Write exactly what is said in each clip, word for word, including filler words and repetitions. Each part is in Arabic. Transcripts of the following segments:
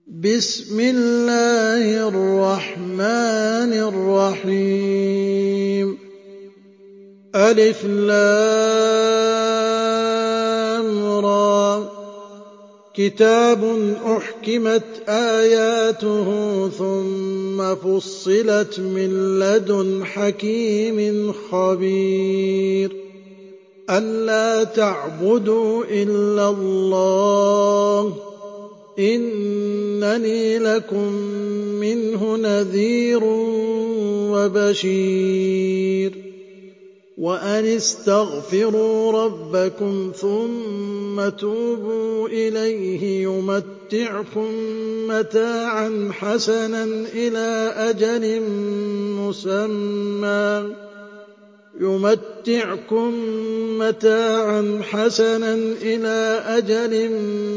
بسم الله الرحمن الرحيم ألف لام را كتاب أحكمت آياته ثم فصلت من لدن حكيم خبير ألا تعبدوا إلا الله إنني لكم منه نذير وبشير وأن استغفروا ربكم ثم توبوا إليه يمتعكم متاعا حسنا إلى أجل مسمى يمتعكم متاعا حسنا إلى أجل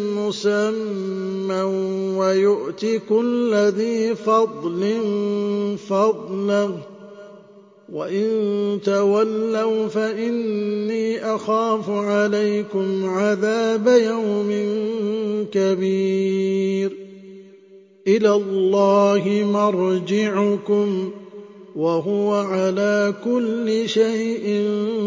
مسمى ويؤت كل ذي فضل فضله وإن تولوا فإني أخاف عليكم عذاب يوم كبير إلى الله مرجعكم وهو على كل شيء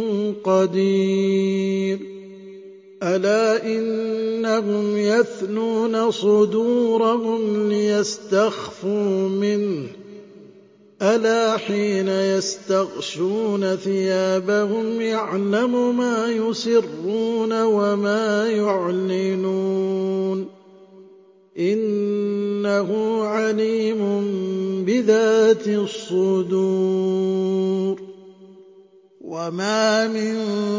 قدير ألا إنهم يثنون صدورهم ليستخفوا منه ألا حين يستغشون ثيابهم يعلم ما يسرون وما يعلنون إنه عليم بذات الصدور وما من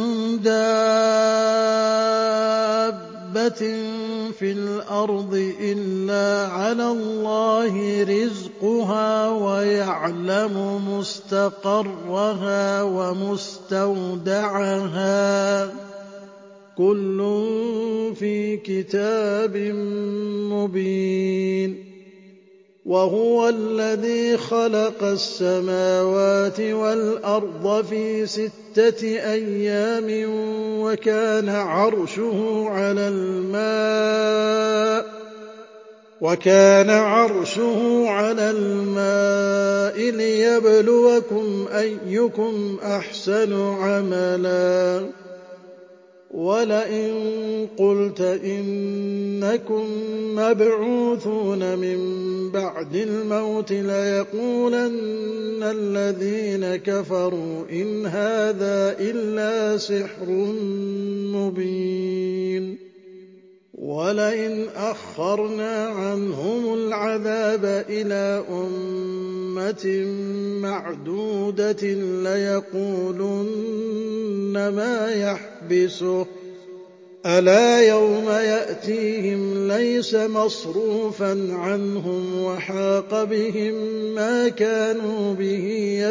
دابة في الأرض إلا على الله رزقها ويعلم مستقرها ومستودعها كل في كتاب مبين وهو الذي خلق السماوات والأرض في ستة أيام وكان عرشه على الماء وكان عرشه على الماء ليبلوكم أيكم أحسن عملا ولئن قلت إنكم مبعوثون من بعد الموت ليقولن الذين كفروا إن هذا إلا سحر مبين ولئن أخرنا عنهم العذاب إلى أمة معدودة ليقولن ما يحبسه ألا يوم يأتيهم ليس مصروفا عنهم وحاق بهم ما كانوا به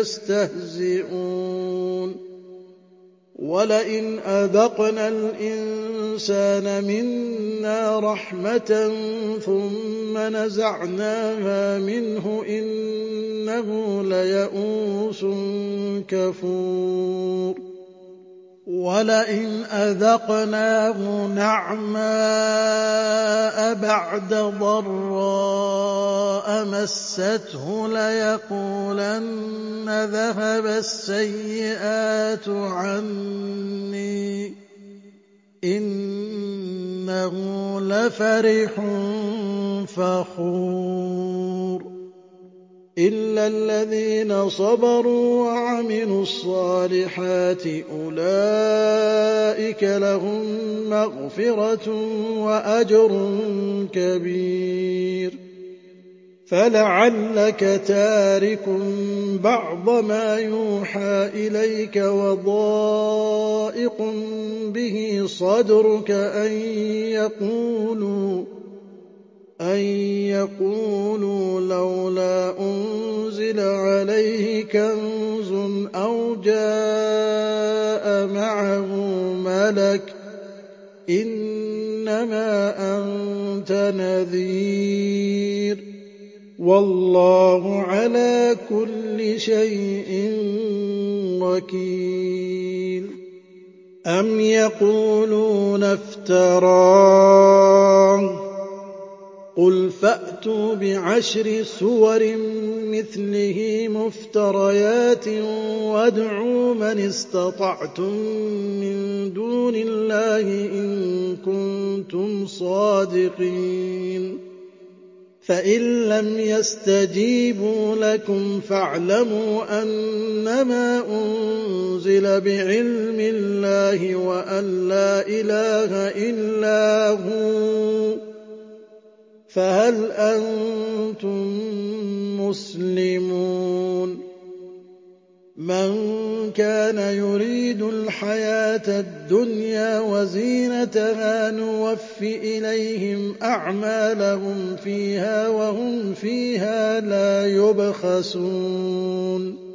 يستهزئون ولئن أذقنا الإنسان منا رحمة ثم نزعناها منه إنه ليئوس كفور ولئن أذقناه نعماء بعد ضراء مسته ليقولن ذهب السيئات عني إنه لفرح فخور إلا الذين صبروا وعملوا الصالحات أولئك لهم مغفرة وأجر كبير فلعلك تارك بعض ما يوحى إليك وضائق به صدرك أن يقولوا أن يقولوا لولا أنزل عليه كنز أو جاء معه ملك إنما أنت نذير والله على كل شيء وكيل أم يقولون افتراه قُلْ فَأْتُوا بِعَشْرِ سُوَرٍ مِّثْلِهِ مُفْتَرَيَاتٍ وَادْعُوا مَنِ اسْتَطَعْتُم مِّن دُونِ اللَّهِ إِن كُنتُمْ صَادِقِينَ فَإِن لَّمْ يَسْتَجِيبُوا لَكُمْ فَاعْلَمُوا أَنَّمَا أُنزِلَ بِعِلْمِ اللَّهِ وَأَن لَّا إِلَٰهَ إِلَّا هُوَ فَهَلْ أَنتُم مُّسْلِمُونَ مَن كَانَ يُرِيدُ الْحَيَاةَ الدُّنْيَا وَزِينَتَهَا نُوَفِّ إِلَيْهِمْ أَعْمَالَهُمْ فِيهَا وَهُمْ فِيهَا لَا يُبْخَسُونَ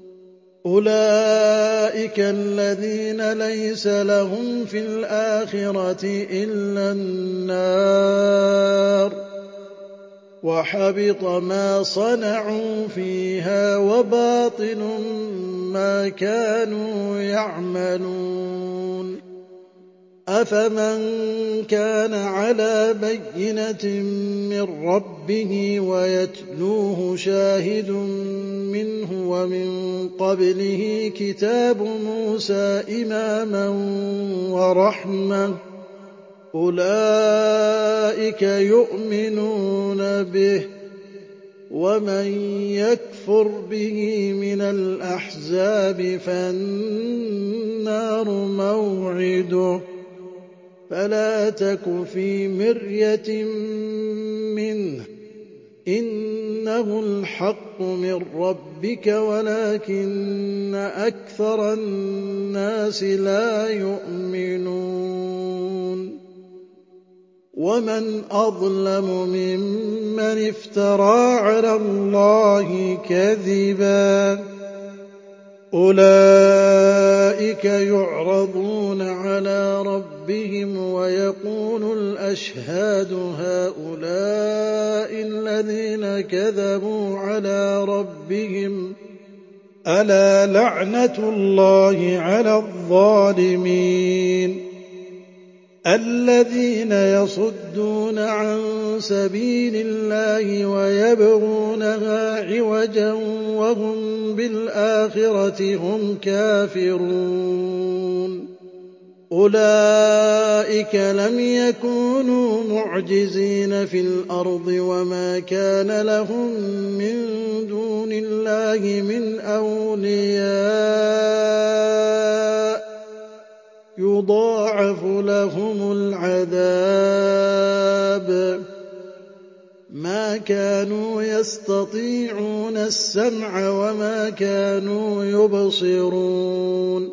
أُولَٰئِكَ الَّذِينَ لَيْسَ لَهُمْ فِي الْآخِرَةِ إِلَّا النَّارُ وَحَبِطَ مَا صَنَعُوا فِيهَا وَبَاطِلٌ مَّا كَانُوا يَعْمَلُونَ أَفَمَن كَانَ عَلَىٰ بَيِّنَةٍ مِّن رَّبِّهِ وَيَتْلُوهُ شَاهِدٌ مِّنْهُ وَمِن قَبْلِهِ كِتَابُ مُوسَىٰ إِمَامًا وَرَحْمَةً أُولَٰئِكَ يُؤْمِنُونَ بِهِ ۚ وَمَن يَكْفُرْ بِهِ مِنَ الْأَحْزَابِ فَالنَّارُ مَوْعِدُهُ ۚ فَلَا تَكُ فِي مِرْيَةٍ مِّنْهُ ۚ إِنَّهُ الْحَقُّ مِن رَّبِّكَ وَلَٰكِنَّ أَكْثَرَ النَّاسِ لَا يُؤْمِنُونَ وَمَنْ أَظْلَمُ مِمَّنِ افْتَرَىٰ عَلَى اللَّهِ كَذِبًا أُولَٰئِكَ يُعْرَضُونَ عَلَىٰ رَبِّهِمْ وَيَقُولُ الْأَشْهَادُ هَٰؤُلَاءِ الَّذِينَ كَذَبُوا عَلَىٰ رَبِّهِمْ ۚ أَلَا لَعْنَةُ اللَّهِ عَلَى الظَّالِمِينَ الَّذِينَ يَصُدُّونَ عَن سَبِيلِ اللَّهِ وَيَبْغُونَهَا عِوَجًا وَهُم بِالْآخِرَةِ هُمْ كَافِرُونَ أُولَٰئِكَ لَمْ يَكُونُوا مُعْجِزِينَ فِي الْأَرْضِ وَمَا كَانَ لَهُم مِّن دُونِ اللَّهِ مِنْ أَوْلِيَاءَ يُضَاعَفُ لَهُمُ الْعَذَابُ مَا كَانُوا يَسْتَطِيعُونَ السَّمْعَ وَمَا كَانُوا يُبْصِرُونَ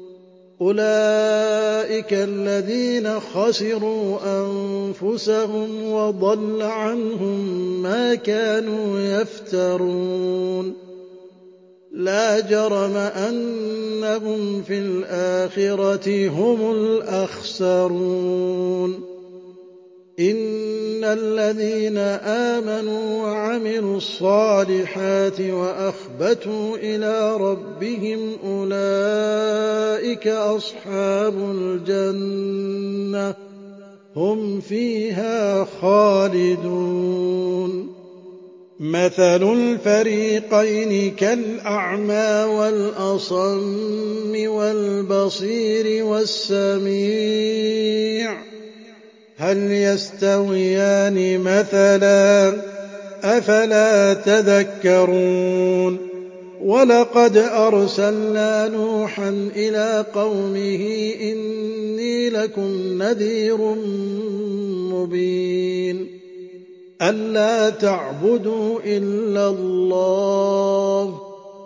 أُولَٰئِكَ الَّذِينَ خَسِرُوا أَنفُسَهُمْ وَضَلَّ عَنْهُم مَّا كَانُوا يَفْتَرُونَ لَا جَرَمَ أَنَّهُمْ فِي الْآخِرَةِ هُمُ الْأَخْسَرُونَ إِنَّ الَّذِينَ آمَنُوا وَعَمِلُوا الصَّالِحَاتِ وَأَخْبَتُوا إِلَىٰ رَبِّهِمْ أُولَٰئِكَ أَصْحَابُ الْجَنَّةِ هُمْ فِيهَا خَالِدُونَ مَثَلُ الْفَرِيقَيْنِ كَالْأَعْمَىٰ وَالْأَصَمِّ وَالْبَصِيرِ وَالسَّمِيعِ ۚ هَلْ يَسْتَوِيَانِ مَثَلًا ۚ أَفَلَا تَذَكَّرُونَ وَلَقَدْ أَرْسَلْنَا نُوحًا إِلَىٰ قَوْمِهِ إِنِّي لَكُمْ نَذِيرٌ مُّبِينٌ أَلَّا تَعْبُدُوا إِلَّا اللَّهَ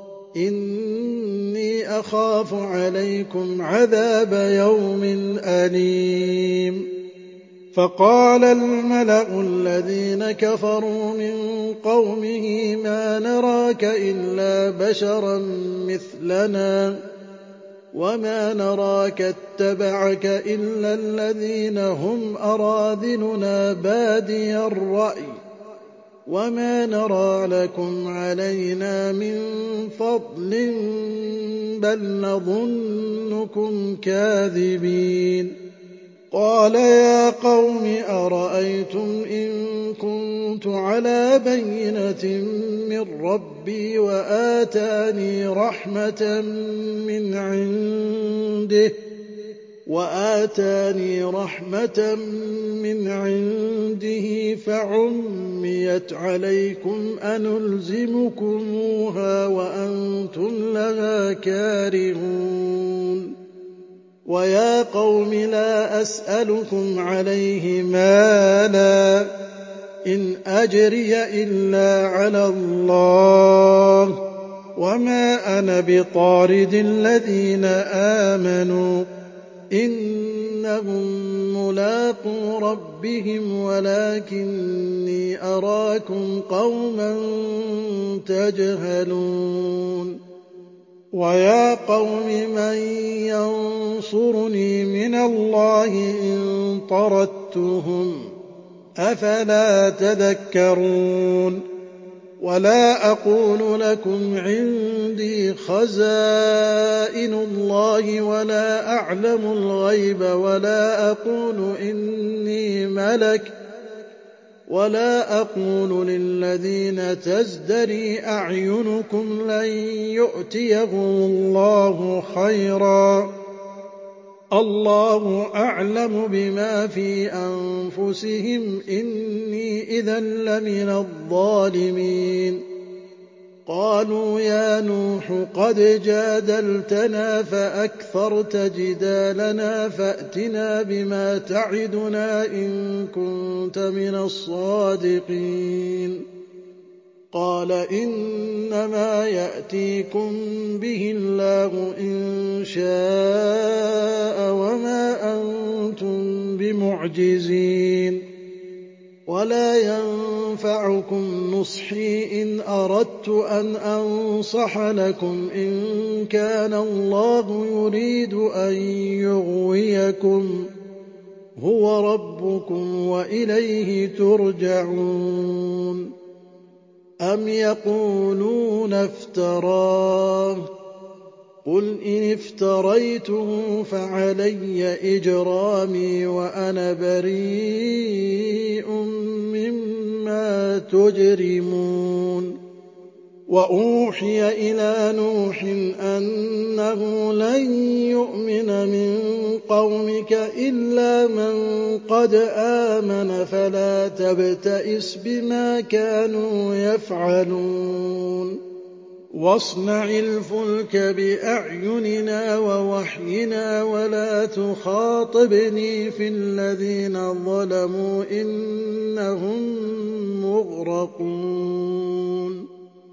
إِنِّي أَخَافُ عَلَيْكُمْ عَذَابَ يَوْمٍ أَلِيمٍ فَقَالَ الْمَلَأُ الَّذِينَ كَفَرُوا مِن قَوْمِهِ مَا نَرَاكَ إِلَّا بَشَرًا مِّثْلَنَا وَمَا نَرَاكَ اتَّبَعَكَ إِلَّا الَّذِينَ هُمْ أَرَاذِلُنَا بَادِيَ الرَّأْيِ وَمَا نَرَىٰ لَكُمْ عَلَيْنَا مِن فَضْلٍ بَلْ نَظُنُّكُمْ كَاذِبِينَ قال يا قوم أرأيتم إن كنت على بينة من ربي وآتاني رحمة من عنده وآتاني رحمة من عنده فعميت عليكم أنلزمكموها وأنتم لها كارهون ويا قوم لا أسألكم عليه مالا إن أجري إلا على الله وما أنا بطارد الذين آمنوا إنهم ملاقو ربهم ولكني أراكم قوما تجهلون ويا قوم من ينصرني من الله إن طردتهم أفلا تذكرون ولا أقول لكم عندي خزائن الله ولا أعلم الغيب ولا أقول إني ملك ولا أقول للذين تزدري أعينكم لن يؤتيهم الله خيرا الله أعلم بما في أنفسهم إني إذا لمن الظالمين قالوا يا نوح قد جادلتنا فأكثرت جدالنا فأتنا بما تعدنا إن كنت من الصادقين قال إنما يأتيكم به الله إن شاء وما أنتم بمعجزين ولا ينفعكم نصحي إن أردت أن أنصح لكم إن كان الله يريد أن يغويكم هو ربكم وإليه ترجعون أم يقولون افتراه قل إن افتريته فعلي إجرامي وأنا بريء مما تجرمون وأوحي إلى نوح أنه لن يؤمن من قومك إلا من قد آمن فلا تبتئس بما كانوا يفعلون واصنع الفلك بأعيننا ووحينا ولا تخاطبني في الذين ظلموا إنهم مغرقون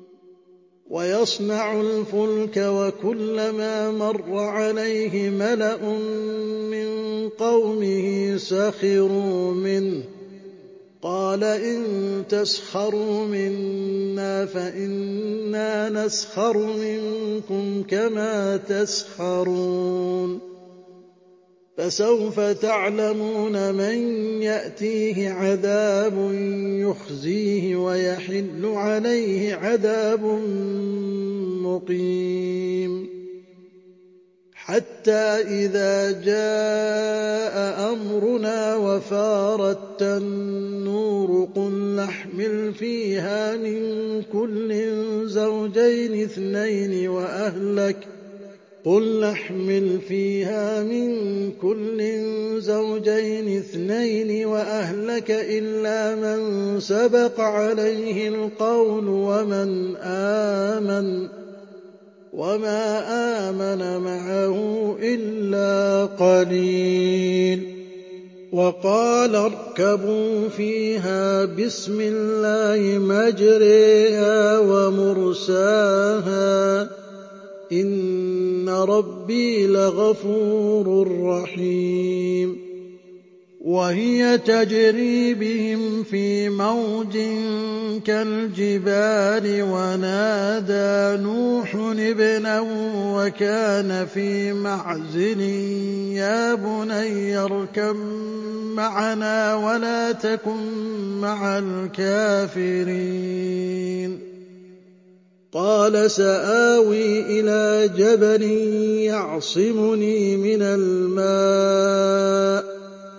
ويصنع الفلك وكلما مر عليه ملأ من قومه سخروا منه قال إن تسخروا منا فإنا نسخر منكم كما تسخرون فسوف تعلمون من يأتيه عذاب يخزيه ويحل عليه عذاب مقيم حتى إذا جاء أمرنا وفارت النور قل نحمل فيها من كل زوجين اثنين وأهلك قل نحمل فيها من كل زوجين اثنين وأهلك إلا من سبق عليه القول ومن آمن وما آمن معه إلا قليل وقال اركبوا فيها بسم الله مجريها ومرساها إن ربي لغفور رحيم وهي تجري بهم في موج كالجبال ونادى نوح ابنه وكان في معزل يا بني اركب معنا ولا تكن مع الكافرين قال سآوي إلى جبل يعصمني من الماء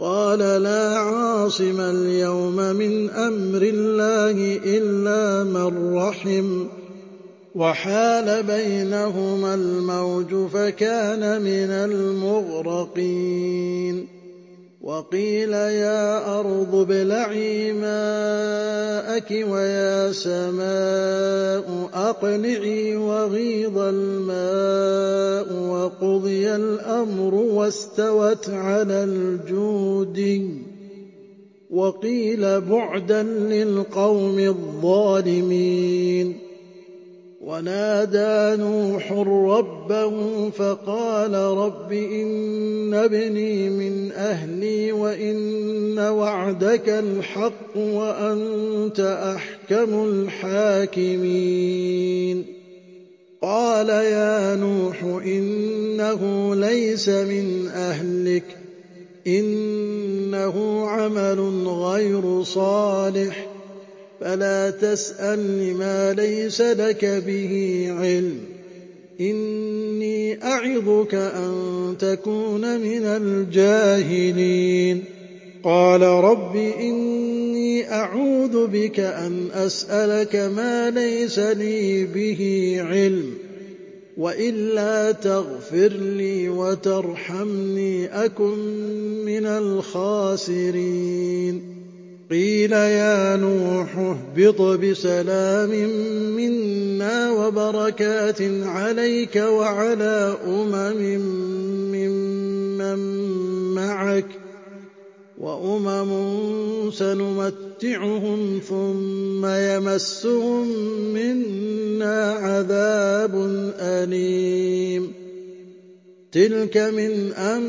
قال لا عاصم اليوم من أمر الله إلا من رحم وحال بينهما الموج فكان من المغرقين وقيل يا أرض ابلعي ماءك ويا سماء أقلعي وغيض الماء وقضي الأمر واستوت على الجود وقيل بعدا للقوم الظالمين ونادى نوح ربه فقال رب إن ابني من أهلي وإن وعدك الحق وأنت أحكم الحاكمين قال يا نوح إنه ليس من أهلك إنه عمل غير صالح فلا تسألني ما ليس لك به علم إني أعظك أن تكون من الجاهلين قال رب إني أعوذ بك أن أسألك ما ليس لي به علم وإلا تغفر لي وترحمني أكن من الخاسرين قيل يا نوح اهبط بسلام منا وبركات عليك وعلى أمم ممن معك وأمم سنمتعهم ثم يمسهم منا عذاب أليم تلك من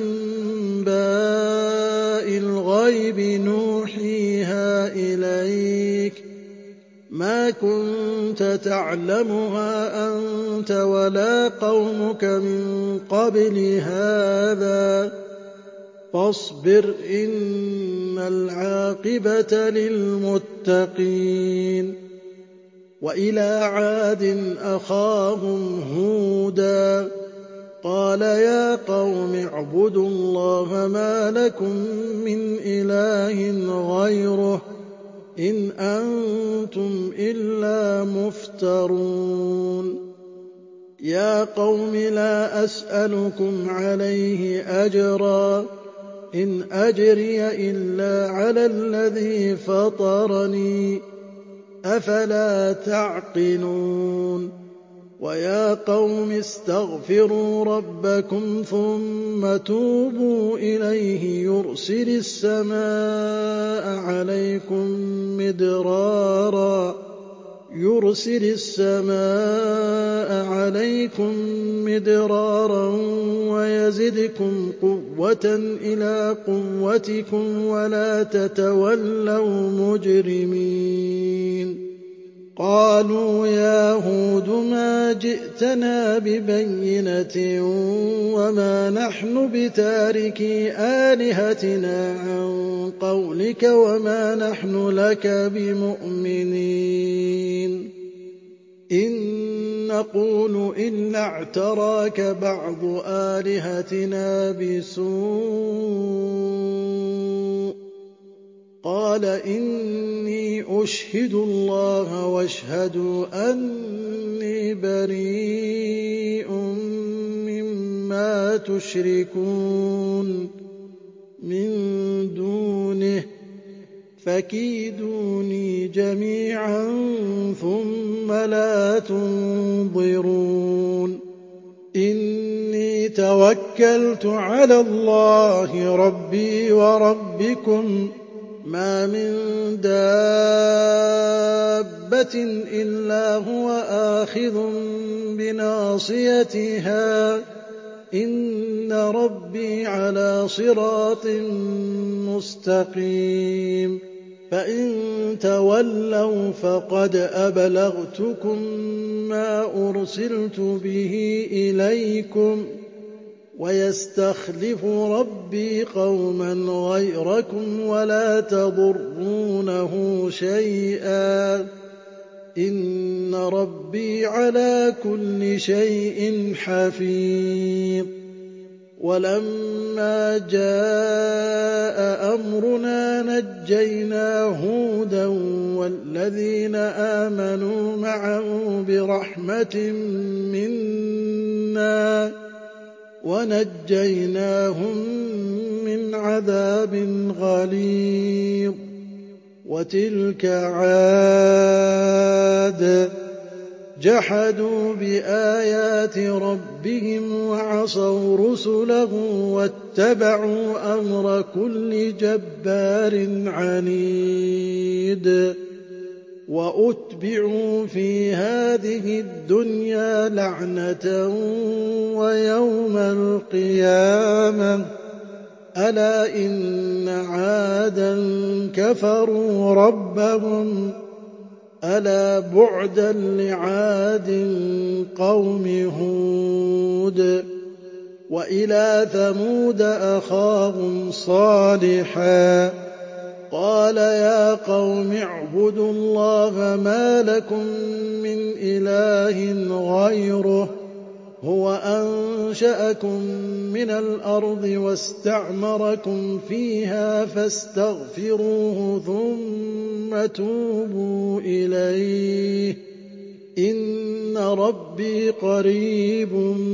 أنباء الغيب نوحيها إليك ما كنت تعلمها أنت ولا قومك من قبل هذا فاصبر إن العاقبة للمتقين وإلى عاد أخاهم هودا قال يا قوم اعبدوا الله ما لكم من إله غيره إن أنتم إلا مفترون يا قوم لا أسألكم عليه أجرا إن أجري إلا على الذي فطرني أفلا تعقلون ويا قوم استغفروا ربكم ثم توبوا إليه يرسل السماء عليكم مدرارا يرسل السماء عليكم مدرارا ويزدكم قوة إلى قوتكم ولا تتولوا مجرمين قالوا يا هود ما جئتنا ببينة وما نحن بتاركي آلهتنا عن قولك وما نحن لك بمؤمنين إن نقول إلا اعتراك بعض آلهتنا بسوء قال إني أشهد الله واشهدوا أني بريء مما تشركون من دونه فكيدوني جميعا ثم لا تنظرون إني توكلت على الله ربي وربكم ما من دابة إلا هو آخذ بناصيتها إن ربي على صراط مستقيم فإن تولوا فقد أبلغتكم ما أرسلت به إليكم ويستخلف ربي قوما غيركم ولا تضرونه شيئا إن ربي على كل شيء حفيظ وَلَمَّا جَاءَ أَمْرُنَا نَجَّيْنَا هُودًا وَالَّذِينَ آمَنُوا مَعَهُ بِرَحْمَةٍ مِّنَّا وَنَجَّيْنَاهُم مِّنْ عَذَابٍ غَلِيظٍ وَتِلْكَ عَادٌ جَحَدُوا بِآيَاتِ رَبِّهِمْ وَعَصَوْا رُسُلَهُ وَاتَّبَعُوا أَمْرَ كُلِّ جَبَّارٍ عَنِيدٍ وَأُتْبِعُوا فِي هَٰذِهِ الدُّنْيَا لَعْنَةً وَيَوْمَ الْقِيَامَةِ ۗ أَلَا إِنَّ عَادًا كَفَرُوا رَبَّهُمْ ۗ أَلَا بُعْدًا لِّعَادٍ قَوْمِ هُودٍ وَإِلَىٰ ثَمُودَ أَخَاهُمْ صَالِحًا قَالَ يَا قَوْمِ اعْبُدُوا اللَّهَ مَا لَكُم مِّنْ إِلَٰهٍ غَيْرُهُ هُوَ أَنشَأَكُم مِّنَ الْأَرْضِ وَاسْتَعْمَرَكُمْ فِيهَا فَاسْتَغْفِرُوهُ ثُمَّ تُوبُوا إِلَيْهِ ۚ إِنَّ رَبِّي قَرِيبٌ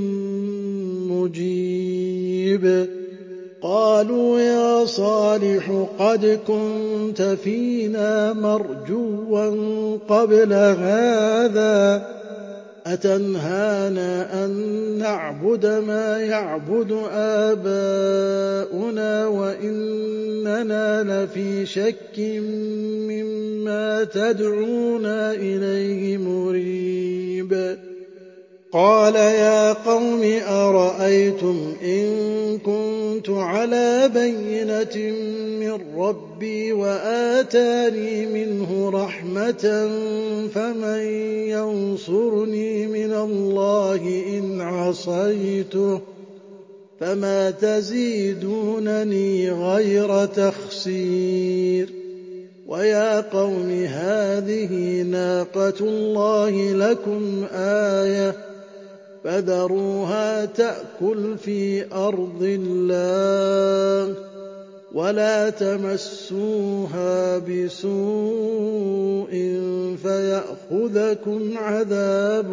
مُّجِيبٌ قَالُوا يَا صَالِحُ قَدْ كُنتَ فِينَا مَرْجُوًّا قَبْلَ هَٰذَا أَتَنْهَانَا أَن نَّعْبُدَ مَا يَعْبُدُ آبَاؤُنَا وَإِنَّنَا لَفِي شَكٍّ مِّمَّا تَدْعُونَا إِلَيْهِ مُرِيبٍ قَالَ يَا قَوْمِ أَرَأَيْتُمْ إِن كُنتُ عَلَىٰ بَيِّنَةٍ مِّن رَّبِّي وَآتَانِي مِنْهُ رَحْمَةً فَمَن يَنصُرُنِي مِنَ اللَّهِ إِنْ عَصَيْتُهُ ۖ فَمَا تَزِيدُونَنِي غَيْرَ تَخْسِيرٍ وَيَا قَوْمِ هَٰذِهِ نَاقَةُ اللَّهِ لَكُمْ آيَةً فَذَرُوهَا تَأْكُلْ فِي أَرْضِ اللَّهِ وَلَا تَمَسُّوهَا بِسُوءٍ فَيَأْخُذَكُمْ عَذَابٌ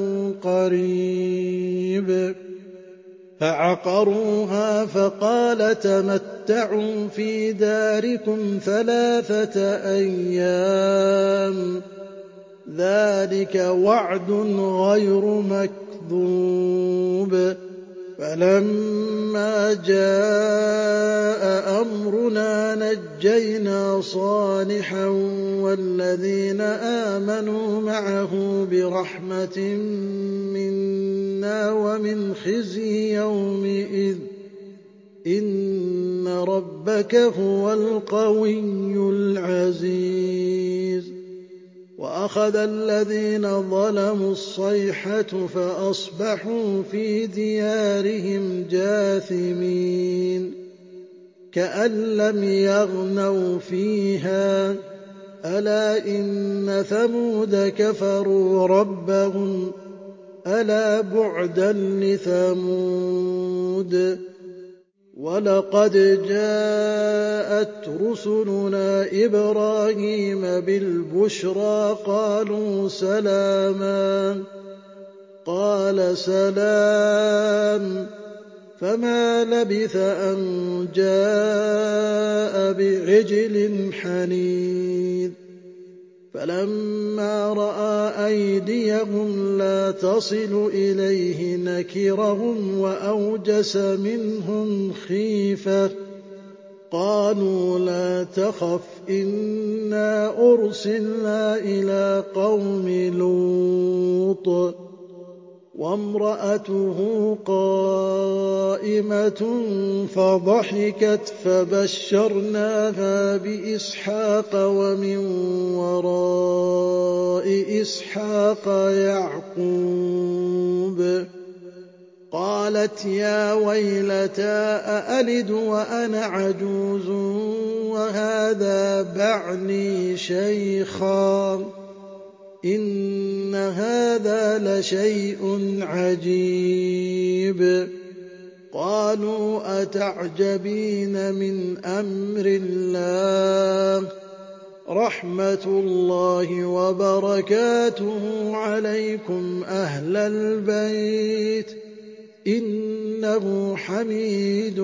قَرِيبٌ فَعَقَرُوهَا فَقَالَ تَمَتَّعُوا فِي دَارِكُمْ ثَلَاثَةَ أَيَّامٍ ۚ ذَٰلِكَ وَعْدٌ غَيْرُ مَكْذُوبٍ فَلَمَّا جَاءَ أَمْرُنَا نَجَّيْنَا صَالِحًا وَالَّذِينَ آمَنُوا مَعَهُ بِرَحْمَةٍ مِّنَّا وَمِنْ خِزْيِ يَوْمِئِذٍ ۗ إِنَّ رَبَّكَ هُوَ الْقَوِيُّ الْعَزِيزُ وَأَخَذَ الَّذِينَ ظَلَمُوا الصَّيْحَةُ فَأَصْبَحُوا فِي دِيَارِهِمْ جَاثِمِينَ كَأَن لَّمْ يَغْنَوْا فِيهَا ۗ أَلَا إِنَّ ثَمُودَ كَفَرُوا رَبَّهُمْ ۗ أَلَا بُعْدًا لِّثَمُودَ وَلَقَدْ جَاءَتْ رُسُلُنَا إِبْرَاهِيمَ بِالْبُشْرَىٰ قَالُوا سَلَامًا قَالَ سَلَامٌ فَمَا لَبِثَ أَن جَاءَ بِعِجْلٍ حَنِيذٍ فَلَمَّا رَأَىٰ أَيْدِيَهُمْ لَا تَصِلُ إِلَيْهِ نَكِرَهُمْ وَأَوْجَسَ مِنْهُمْ خِيفَةً قَالُوا لَا تَخَفْ إِنَّا أُرْسِلْنَا إِلَىٰ قَوْمِ لُوطٍ وَامْرَأَتُهُ قَائِمَةٌ فَضَحِكَتْ فَبَشَّرْنَاهَا بِإِسْحَاقَ وَمِن وَرَاءِ إِسْحَاقَ يَعْقُوبَ قَالَتْ يَا وَيْلَتَىٰ أَأَلِدُ وَأَنَا عَجُوزٌ وَهَٰذَا بَعْلِي شَيْخًا إِنَّ هَٰذَا لَشَيْءٌ عَجِيبٌ قَالُوا أَتَعْجَبِينَ مِنْ أَمْرِ اللَّهِ ۖ رَحْمَتُ اللَّهِ وَبَرَكَاتُهُ عَلَيْكُمْ أَهْلَ الْبَيْتِ ۚ إِنَّهُ حَمِيدٌ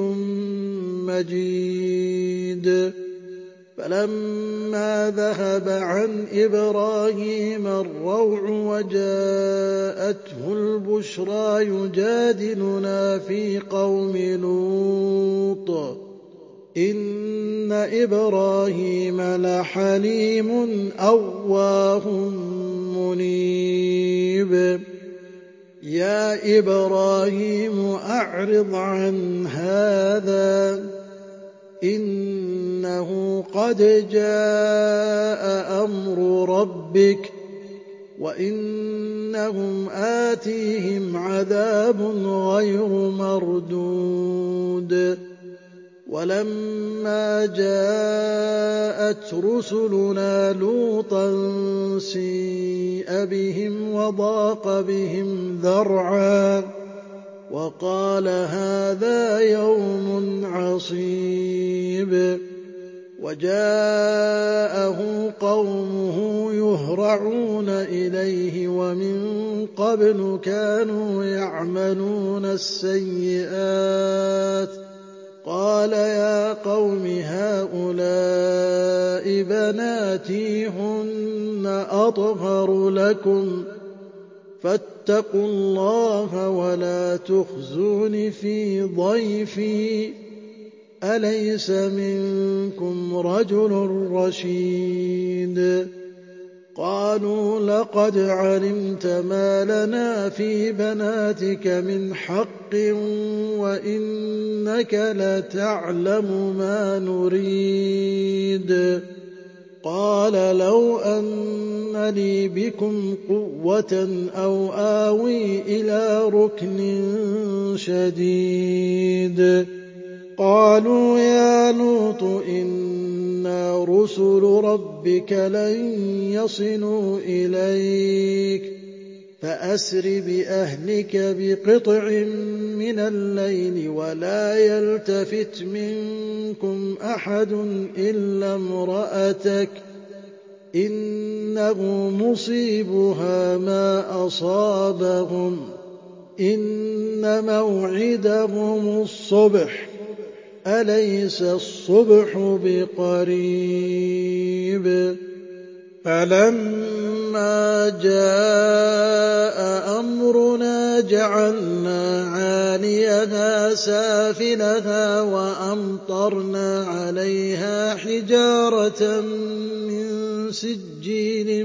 مَّجِيدٌ. فَلَمَّا ذَهَبَ عَنْ إِبْرَاهِيمَ الرَّوْعُ وَجَاءَتْهُ الْبُشْرَىٰ يُجَادِلُنَا فِي قَوْمِ لُوطٍ إِنَّ إِبْرَاهِيمَ لَحَلِيمٌ أَوَّاهٌ مُّنِيبٌ. يَا إِبْرَاهِيمُ أَعْرِضْ عَنْ هَٰذَا ۖ إِنَّهُ قَدْ جَاءَ أَمْرُ رَبِّكَ ۖ وَإِنَّهُمْ آتِيهِمْ عَذَابٌ غَيْرُ مَرْدُودٍ. وَلَمَّا جَاءَتْ رُسُلُنَا لُوطًا سِيءَ بِهِمْ وَضَاقَ بِهِمْ ذَرْعًا وَقَالَ هَٰذَا يَوْمٌ عَصِيبٌ. وَجَاءَهُ قَوْمُهُ يُهْرَعُونَ إِلَيْهِ وَمِن قَبْلُ كَانُوا يَعْمَلُونَ السَّيِّئَاتِ ۚ قَالَ يَا قَوْمِ هَٰؤُلَاءِ بَنَاتِي هُنَّ أَطْهَرُ لَكُمْ ۖ فَاتَّقُوا اللَّهَ وَلَا تُخْزُونِ فِي ضَيْفِي ۖ أَلَيْسَ مِنكُمْ رَجُلٌ رَّشِيدٌ. قَالُوا لَقَدْ عَلِمْتَ مَا لَنَا فِي بَنَاتِكَ مِنْ حَقٍّ وَإِنَّكَ لَتَعْلَمُ مَا نُرِيدُ. قَالَ لَوْ أَنَّ لِي بِكُمْ قُوَّةً أَوْ آوِي إِلَىٰ رُكْنٍ شَدِيدٍ. قَالُوا يَا لُوطُ إِنَّا رُسُلُ رَبِّكَ لَن يَصِلُوا إِلَيْكَ، فَأَسْرِ بِأَهْلِكَ بِقِطْعٍ مِّنَ اللَّيْلِ وَلَا يَلْتَفِتْ مِنكُمْ أَحَدٌ إِلَّا امْرَأَتَكَ ۖ إِنَّهُ مُصِيبُهَا مَا أَصَابَهُمْ ۚ إِنَّ مَوْعِدَهُمُ الصُّبْحُ ۚ أَلَيْسَ الصُّبْحُ بِقَرِيبٍ. فَلَمَّا جَاءَ أَمْرُنَا جَعَلْنَا عَالِيَهَا سَافِلَهَا وَأَمْطَرْنَا عَلَيْهَا حِجَارَةً مِّن سِجِّيلٍ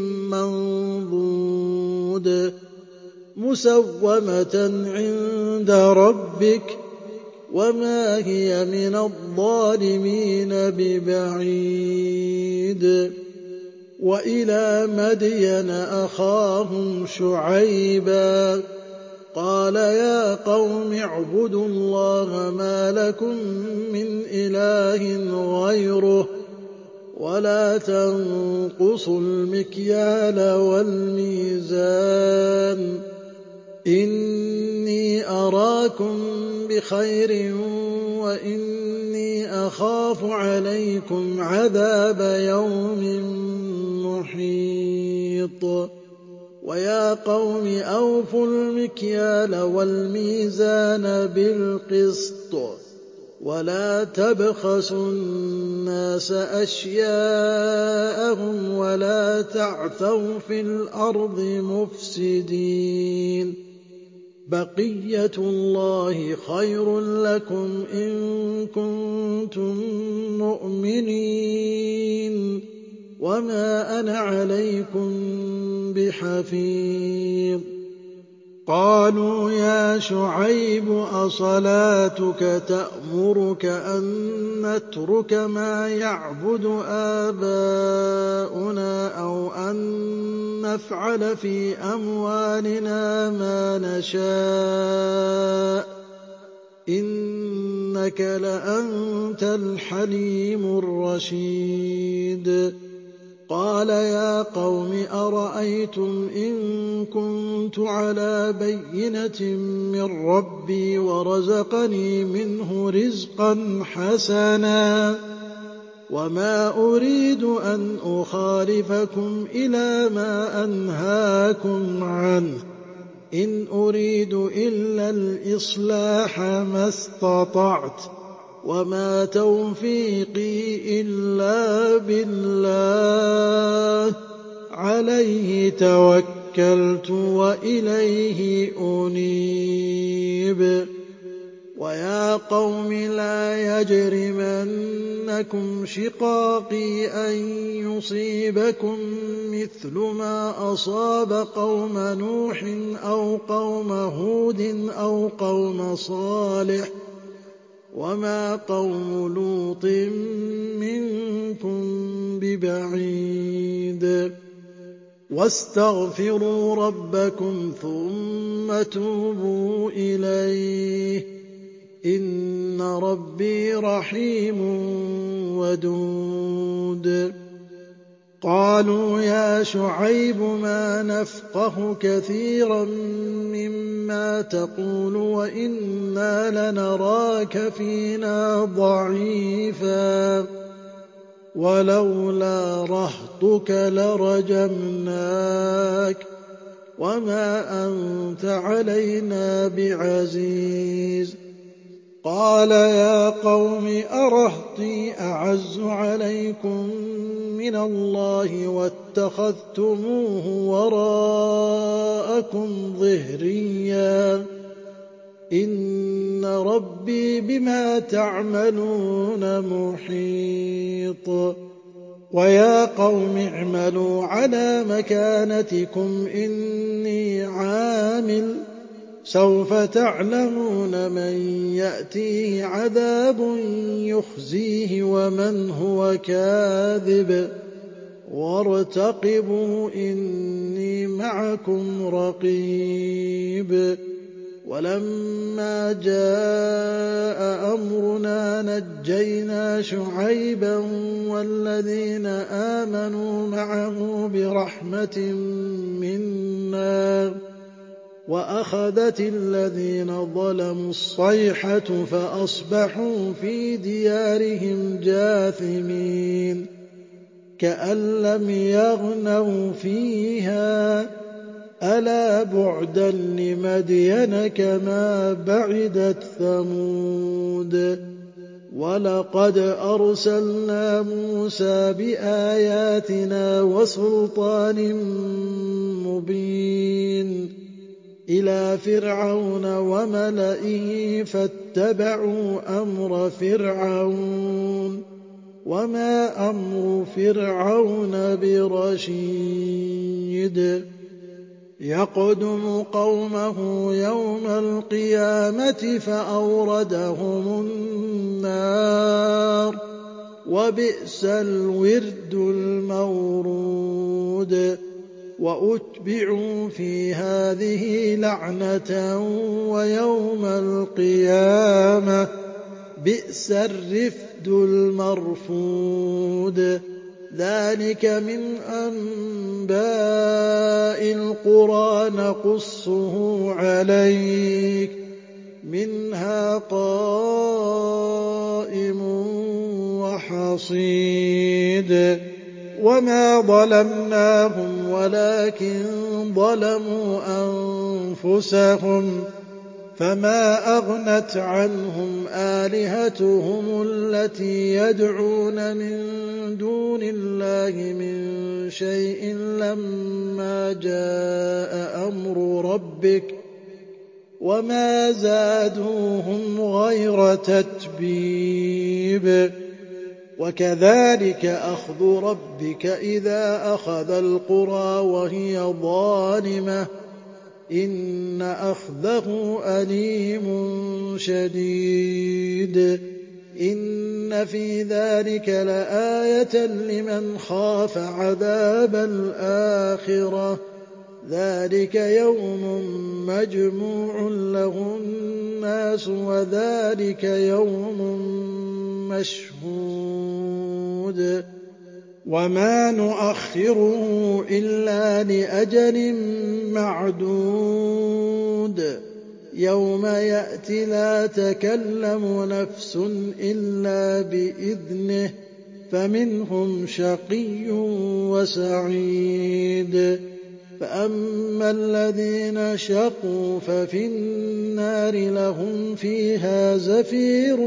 مَّنضُودٍ مُّسَوَّمَةً عِندَ رَبِّكَ ۖ وَمَا هِيَ مِنَ الظَّالِمِينَ بِبَعِيدٍ. وَإِلَىٰ مَدْيَنَ أَخَاهُمْ شُعَيْبًا ۗ قَالَ يَا قَوْمِ اعْبُدُوا اللَّهَ مَا لَكُم مِّنْ إِلَٰهٍ غَيْرُهُ وَلَا تَنقُصُوا الْمِكْيَالَ وَالْمِيزَانَ ۚ إِنِّي أَرَاكُم بِخَيْرٍ وَإِنِّي أَخَافُ عَلَيْكُمْ عَذَابَ يَوْمٍ مُّحِيطٍ. وَيَا قَوْمِ أَوْفُوا الْمِكْيَالَ وَالْمِيزَانَ بِالْقِسْطِ ۖ وَلَا تَبْخَسُوا النَّاسَ أَشْيَاءَهُمْ وَلَا تَعْثَوْا فِي الْأَرْضِ مُفْسِدِينَ. بَقِيَّةُ اللَّهِ خَيْرٌ لَّكُمْ إِن كُنتُم مُّؤْمِنِينَ، وَمَا أَنَا عَلَيْكُم بِحَفِيظٍ. قَالُوا يَا شُعَيْبُ أَصَلَاتُكَ تَأْمُرُكَ أَن نَّتْرُكَ مَا يَعْبُدُ آبَاؤُنَا أَوْ أَن نَّفْعَلَ فِي أَمْوَالِنَا مَا نَشَاءُ ۖ إِنَّكَ لَأَنتَ الْحَلِيمُ الرَّشِيدُ. قَالَ يَا قَوْمِ أَرَأَيْتُمْ إِن كُنتُ عَلَىٰ بَيِّنَةٍ مِّن رَّبِّي وَرَزَقَنِي مِنْهُ رِزْقًا حَسَنًا وَمَا أُرِيدُ أَنْ أُخَالِفَكُمْ إِلَىٰ مَا أَنْهَاكُمْ عَنْهُ ۚ إِنْ أُرِيدُ إِلَّا الْإِصْلَاحَ مَا اسْتَطَعْتُ ۚ وَمَا تَوْفِيقِي إِلَّا بِاللَّهِ ۚ عَلَيْهِ تَوَكَّلْتُ وَإِلَيْهِ أُنِيبُ. وَيَا قَوْمِ لَا يَجْرِمَنَّكُمْ شِقَاقِي أَن يُصِيبَكُم مِّثْلُ مَا أَصَابَ قَوْمَ نُوحٍ أَوْ قَوْمَ هُودٍ أَوْ قَوْمَ صَالِحٍ ۚ وَمَا قَوْمُ لُوطٍ مِّنكُم بِبَعِيدٍ. وَاسْتَغْفِرُوا رَبَّكُمْ ثُمَّ تُوبُوا إِلَيْهِ ۚ إِنَّ رَبِّي رَحِيمٌ وَدُودٌ. قَالُوا يَا شُعَيْبُ مَا نَفْقَهُ كَثِيرًا مِّمَّا تَقُولُ وَإِنَّا لَنَرَاكَ فِينَا ضَعِيفًا وَلَوْلَا رَهْطُكَ لَرَجَمْنَاكَ وَمَا أَنتَ عَلَيْنَا بِعَزِيزٍ. قَالَ يَا قَوْمِ أَرَهْطِي أَعَزُّ عَلَيْكُم مِّنَ اللَّهِ وَاتَّخَذْتُمُوهُ وَرَاءَكُمْ ظِهْرِيًّا ۖ إِنَّ رَبِّي بِمَا تَعْمَلُونَ مُحِيطٌ. وَيَا قَوْمِ اعْمَلُوا عَلَىٰ مَكَانَتِكُمْ إِنِّي عَامِلٌ ۖ سَوْفَ تَعْلَمُونَ مَن يَأْتِيهِ عَذَابٌ يُخْزِيهِ وَمَنْ هُوَ كَاذِبٌ ۖ وَارْتَقِبُوا إِنِّي مَعَكُمْ رَقِيبٌ. وَلَمَّا جَاءَ أَمْرُنَا نَجَّيْنَا شُعَيْبًا وَالَّذِينَ آمَنُوا مَعَهُ بِرَحْمَةٍ مِّنَّا ۖ وَأَخَذَتِ الَّذِينَ ظَلَمُوا الصَّيْحَةُ فَأَصْبَحُوا فِي دِيَارِهِمْ جَاثِمِينَ. كَأَن لَّمْ يَغْنَوْا فِيهَا ۗ أَلَا بُعْدًا لِّمَدْيَنَ كَمَا بَعِدَتْ ثَمُودُ. وَلَقَدْ أَرْسَلْنَا مُوسَىٰ بِآيَاتِنَا وَسُلْطَانٍ مُّبِينٍ إِلَىٰ فِرْعَوْنَ وَمَلَئِهِ فَاتَّبَعُوا أَمْرَ فِرْعَوْنَ ۖ وَمَا أَمْرُ فِرْعَوْنَ بِرَشِيدٍ. يَقْدُمُ قَوْمَهُ يَوْمَ الْقِيَامَةِ فَأَوْرَدَهُمُ النَّارَ ۖ وَبِئْسَ الْوِرْدُ الْمَوْرُودُ. وَأُتْبِعُوا فِي هَٰذِهِ لَعْنَةً وَيَوْمَ الْقِيَامَةِ ۚ بِئْسَ الرِّفْدُ الْمَرْفُودُ. ذَٰلِكَ مِنْ أَنبَاءِ الْقُرَىٰ نَقُصُّهُ عَلَيْكَ ۖ مِنْهَا قَائِمٌ وَحَصِيدٌ. وَمَا ظَلَمْنَاهُمْ وَلَٰكِن ظَلَمُوا أَنفُسَهُمْ ۖ فَمَا أَغْنَتْ عَنْهُمْ آلِهَتُهُمُ الَّتِي يَدْعُونَ مِن دُونِ اللَّهِ مِن شَيْءٍ لَّمَّا جَاءَ أَمْرُ رَبِّكَ ۖ وَمَا زَادُوهُمْ غَيْرَ تَتْبِيبٍ. وَكَذَٰلِكَ أَخْذُ رَبِّكَ إِذَا أَخَذَ الْقُرَىٰ وَهِيَ ظَالِمَةٌ ۚ إِنَّ أَخْذَهُ أَلِيمٌ شَدِيدٌ. إِنَّ فِي ذَٰلِكَ لَآيَةً لِّمَنْ خَافَ عَذَابَ الْآخِرَةِ ۚ ذَٰلِكَ يَوْمٌ مَّجْمُوعٌ لَّهُ النَّاسُ وَذَٰلِكَ يَوْمٌ مَّشْهُودٌ. وما نؤخره إلا لأجل معدود يوم يأت لا تكلم نفس إلا بإذنه فمنهم شقي وسعيد فأما الذين شقوا ففي النار لهم فيها زفير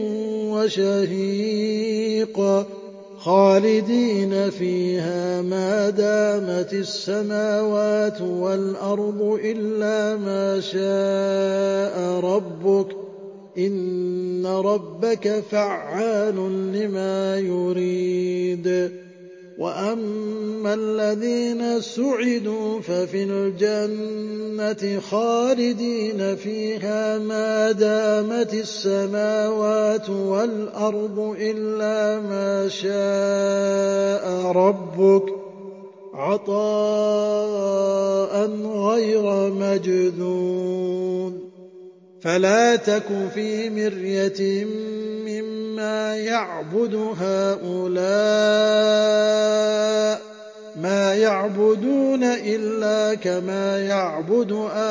وشهيق خالدين فيها ما دامت السماوات والأرض إلا ما شاء ربك إن ربك فعال لما يريد وأما الذين سعدوا ففي الجنة خالدين فيها ما دامت السماوات والأرض إلا ما شاء ربك عطاء غير مجذوذ فلا تك في مرية مما يعبد هؤلاء ما يعبدون إلا كما يعبد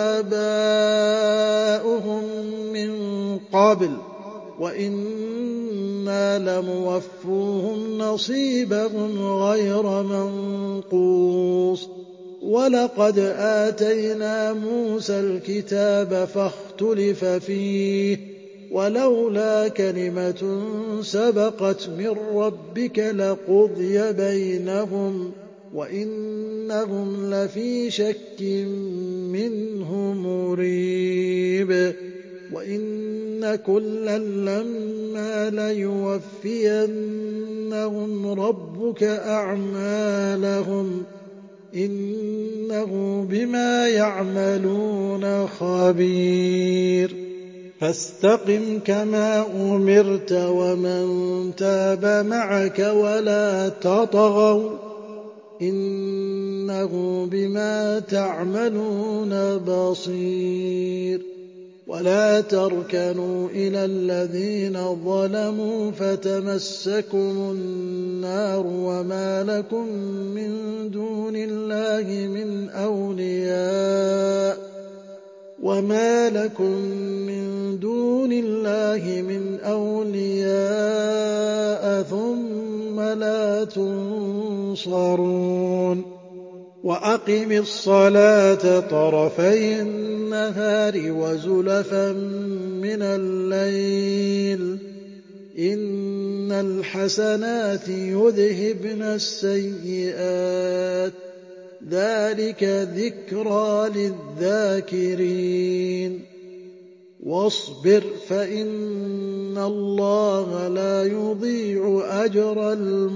آباؤهم من قبل وإنا لموفوهم نصيبهم غير منقوص ولقد آتينا موسى الكتاب فاختلف فيه ولولا كلمة سبقت من ربك لقضي بينهم وإنهم لفي شك منه مريب وإن كلا لما ليوفينهم ربك أعمالهم إنه بما يعملون خبير فاستقم كما أمرت ومن تاب معك ولا تطغوا إنه بما تعملون بصير ولا تركنوا إلى الذين ظلموا فتمسكم النار وما لكم من دون الله من أولياء وما لكم من دون الله من أولياء ثم لا تنصرون وأقم الصلاة طرفي النهار وزلفا من الليل إن الحسنات يذهبن السيئات ذلك ذكرى للذاكرين واصبر فإن الله لا يضيع أجر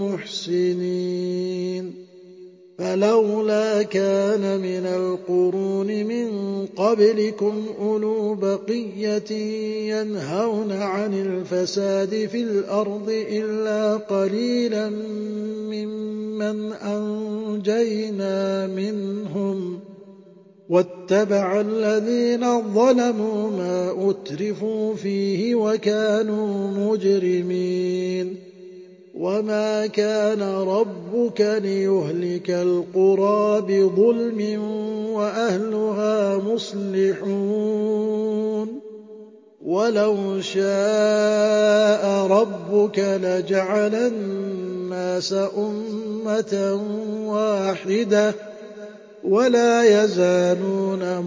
المحسنين فلولا كان من القرون من قبلكم أولو بقية ينهون عن الفساد في الأرض إلا قليلا ممن أنجينا منهم واتبع الذين ظلموا ما أترفوا فيه وكانوا مجرمين وما كان ربك ليهلك القرى بظلم وأهلها مصلحون ولو شاء ربك لجعل الناس أمة واحدة ولا يزالون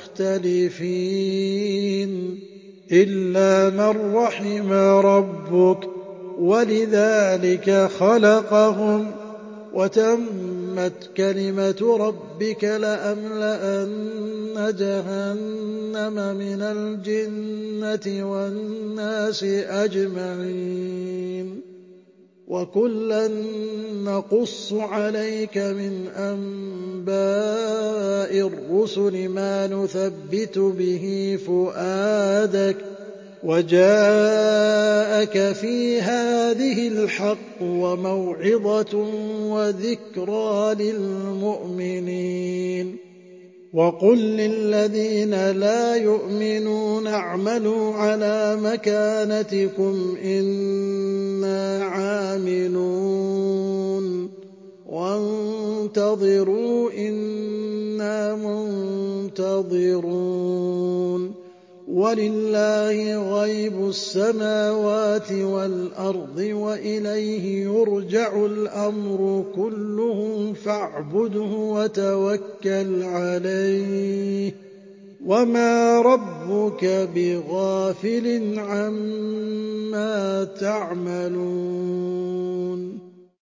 مختلفين إلا من رحم ربك ولذلك خلقهم وتمت كلمة ربك لأملأن جهنم من الجنة والناس أجمعين وكلا نقص عليك من أنباء الرسل ما نثبت به فؤادك وجاءك في هذه الحق وموعظة وذكرى للمؤمنين وقل للذين لا يؤمنون اعملوا على مكانتكم إنا عاملون وَانتَظِرُوا إِنَّا مُنتَظِرُونَ وَلِلَّهِ غَيْبُ السَّمَاوَاتِ وَالْأَرْضِ وَإِلَيْهِ يُرْجَعُ الْأَمْرُ كُلُّهُ فَاعْبُدْهُ وَتَوَكَّلْ عَلَيْهِ ۚ وَمَا رَبُّكَ بِغَافِلٍ عَمَّا تَعْمَلُونَ